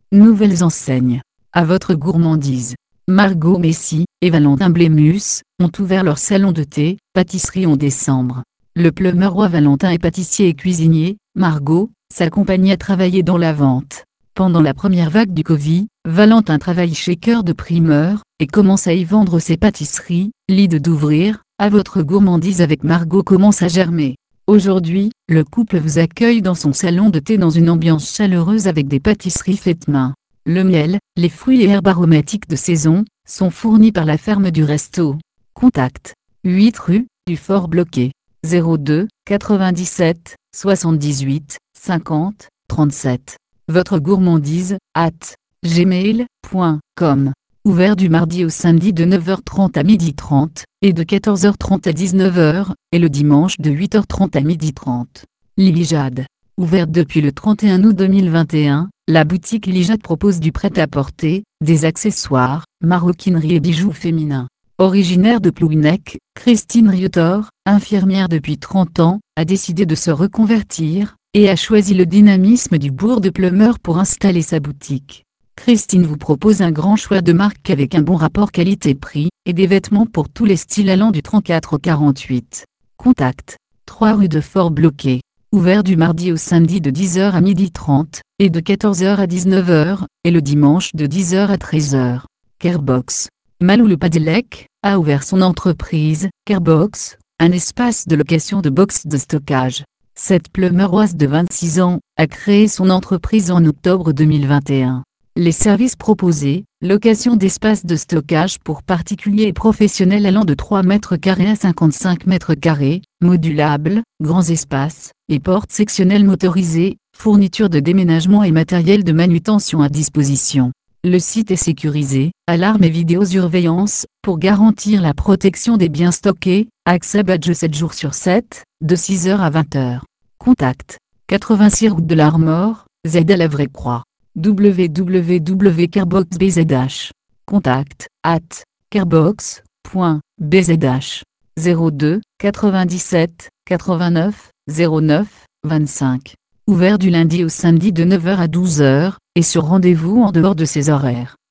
Nouvelles enseignes. À votre gourmandise. Margot Messi et Valentin Blémus ont ouvert leur salon de thé, pâtisserie en décembre. Le plumeur roi Valentin est pâtissier et cuisinier. Margot, sa compagne, a travaillé dans la vente. Pendant la première vague du Covid, Valentin travaille chez Cœur de Primeur et commence à y vendre ses pâtisseries. L'idée d'ouvrir À votre gourmandise avec Margot commence à germer. Aujourd'hui, le couple vous accueille dans son salon de thé dans une ambiance chaleureuse avec des pâtisseries faites main. Le miel, les fruits et herbes aromatiques de saison sont fournis par la ferme du resto. Contact 8 rue du Fort Bloqué 02 97 78 50 37. Votre gourmandise @gmail.com. Ouvert du mardi au samedi de 9h30 à 12h30 et de 14h30 à 19h, et le dimanche de 8h30 à 12h30. Lijad. Ouverte depuis le 31 août 2021, la boutique Lijad propose du prêt-à-porter, des accessoires, maroquinerie et bijoux féminins. Originaire de Plouhinec, Christine Riotor, infirmière depuis 30 ans, a décidé de se reconvertir et a choisi le dynamisme du bourg de Pleumeur pour installer sa boutique. Christine vous propose un grand choix de marques avec un bon rapport qualité-prix et des vêtements pour tous les styles allant du 34 au 48. Contact 3 rue de Fort Bloqué. Ouvert du mardi au samedi de 10h à 12h30 et de 14h à 19h, et le dimanche de 10h à 13h. Carebox. Malou Le Padelec a ouvert son entreprise, Carebox, un espace de location de box de stockage. Cette plumeuroise de 26 ans a créé son entreprise en octobre 2021. Les services proposés: location d'espaces de stockage pour particuliers et professionnels allant de 3 mètres carrés à 55 mètres carrés, modulables, grands espaces, et portes sectionnelles motorisées, fourniture de déménagement et matériel de manutention à disposition. Le site est sécurisé, alarme et vidéosurveillance, pour garantir la protection des biens stockés, accès badge 7 jours sur 7, de 6h à 20h. Contact 86 route de l'Armor, Z à la Vraie Croix. www.carebox.bzh. Contact @carebox.bzh. 02 97 89 09 25. Ouvert du lundi au samedi de 9h à 12h, et sur rendez-vous en dehors de ces horaires.